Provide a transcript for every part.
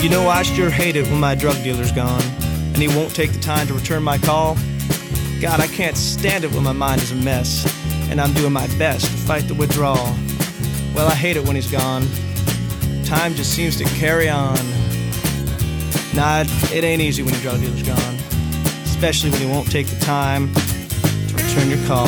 You know, I sure hate it when my drug dealer's gone and he won't take the time to return my call. God, I can't stand it when my mind is a mess and I'm doing my best to fight the withdrawal. Well, I hate it when he's gone. Time just seems to carry on. Nah, it ain't easy when your drug dealer's gone, especially when he won't take the time to return your call.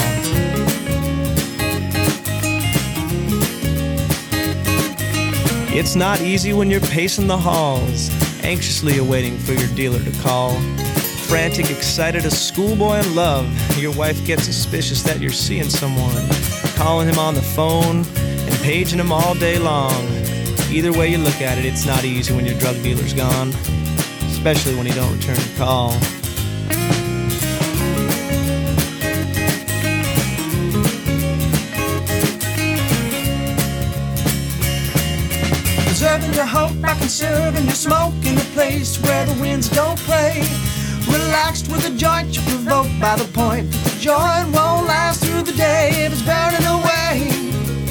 It's not easy when you're pacing the halls, anxiously awaiting for your dealer to call. Frantic, excited, a schoolboy in love, your wife gets suspicious that you're seeing someone, calling him on the phone and paging him all day long. Either way you look at it, it's not easy when your drug dealer's gone, especially when he don't return your call. Preserving your hope by conserving your smoke in a place where the winds don't play. Relaxed with a joint you provoke by the point that the joint won't last through the day if it's burning away.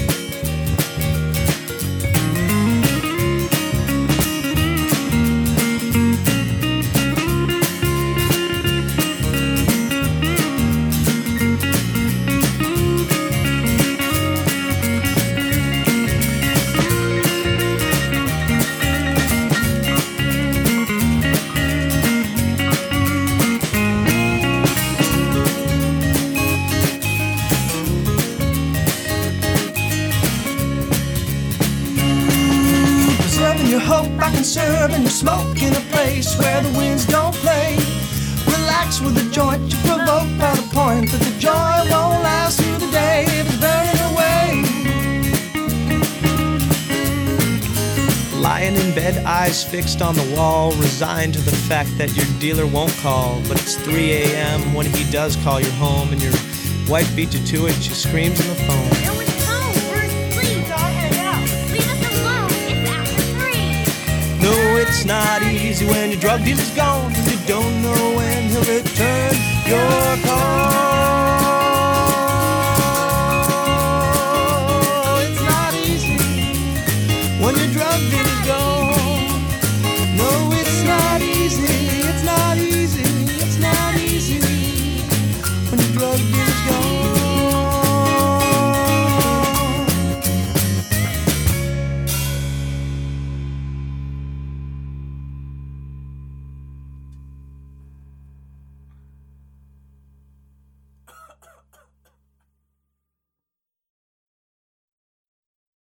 Your hope by conserving your smoke in a place where the winds don't play. Relax with a joint you provoke by the point that the joy won't last through the day if it's burning away. Lying in bed, eyes fixed on the wall, resigned to the fact that your dealer won't call. But it's 3 a.m. when he does call your home, and your wife beat you to it and she screams on the phone. No, it's not easy when your drug dealer's gone and you don't know when he'll return your call.